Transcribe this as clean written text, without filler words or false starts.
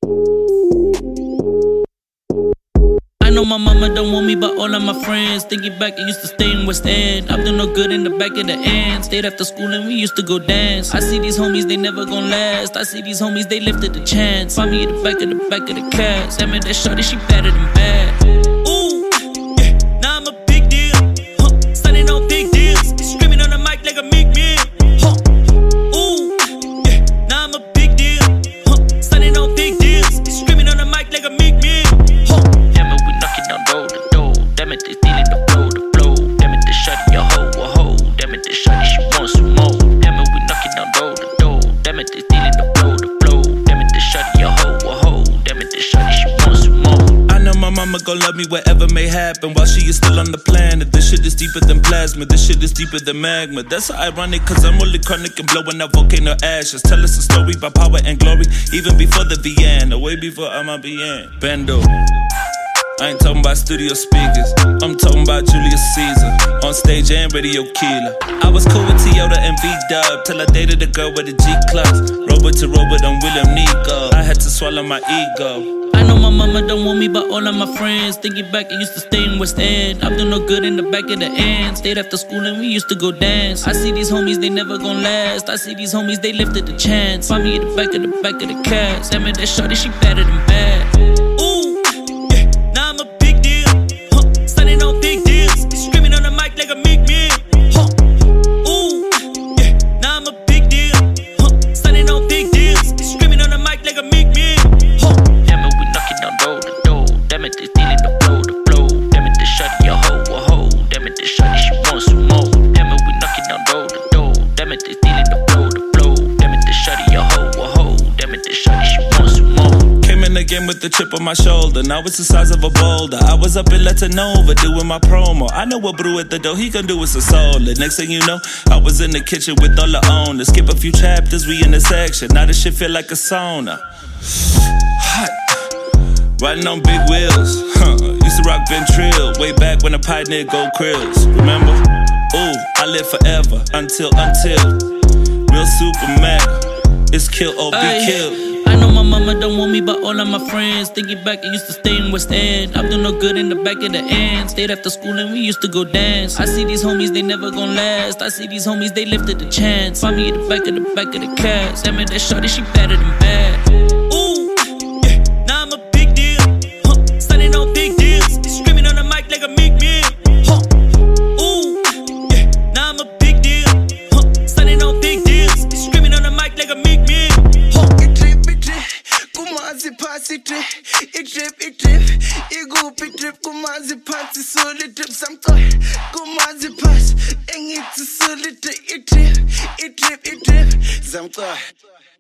I know my mama don't want me, but all of my friends. Thinking back, I used to stay in West End. Up to no good in the back of the end. Stayed after school and we used to go dance. I see these homies, they never gon' last. I see these homies, they lifted the chance. Find me at the back of the cast. Damn it, that shorty, she better than bad. Ooh, yeah, now I'm a big deal. Standing on big deals. Screaming on the mic like a Meek Mill. Ooh, yeah, now I'm a big deal. Standing on big deals. Screaming on the mic like a Meek Mill. Damn it, they stealing the flow. Damn it, they shutting your hoe, a hoe. Damn it, they shutting, she wants some more. Damn it, we knocking down the door. Damn it, they stealing the flow. Damn it, they shutting your hoe, a hoe. Damn it, they shutting, she wants some more. I know my mama gon' love me whatever may happen while she is still on the planet. This shit is deeper than plasma, this shit is deeper than magma. That's ironic, cause I'm only chronic and blowing out volcano ashes. Tell us a story about power and glory, even before the Vienna, way before I'ma be in. Bando. I ain't talking about studio speakers, I'm talking about Julius Caesar, on stage and radio killer. I was cool with Toyota and V-Dub, till I dated a girl with a G-Class. Robot to robot, I'm William Nico, I had to swallow my ego. I know my mama don't want me, but all of my friends. Thinking back, I used to stay in West End. Up to no good in the back of the end. Stayed after school and we used to go dance. I see these homies, they never gon' last. I see these homies, they lifted the chance. Find me at the back of the cast. Damn it, that shorty, she better than bad. Ooh, yeah, now I'm a big deal. Standing on big deals. Screaming on the mic like a Meek Mill. Ooh, yeah, now I'm a big deal. Standing on big deals. Screaming on the mic like a Meek Mill. Damn it, they stealing the flow. Damn it, they shutting your hoe, a hoe. Damn it, they shutting, she wants some more. Damn it, we knocking down the door. Damn it, they stealing the flow. Damn it, they shutting your hoe, a hoe. Damn it, they shutting, she wants some more. Came in the game with the chip on my shoulder. Now it's the size of a boulder. I was up in Latinova doing my promo. I know what brew at the door, he gon' do us a solid. Next thing you know, I was in the kitchen with all the owners. Skip a few chapters, we in the section. Now this shit feel like a sauna. Hot. Riding on big wheels, used to rock Ventril, way back when I pioneered gold krills, remember? Ooh, I live forever, until, real super mega, it's kill or be killed. I know my mama don't want me, but all of my friends. Thinking back, I used to stay in West End. Up to no good in the back of the end. Stayed after school and we used to go dance. I see these homies, they never gon' last. I see these homies, they lifted the chance. Find me at the back of the cast. Damn it, that shorty, she better than bad. Ooh, yeah, now I'm a big deal. Standing on big deals. Screaming on the mic like a Meek Mill. Ooh, yeah, now I'm a big deal. Standing on big deals. Screaming on the mic like a Meek Mill. Kumazi pasi trip, it trip, igupi trip, kumazi pasi soli trip, samtoy, kumazi pas, engiti soli trip, it trip, samtoy.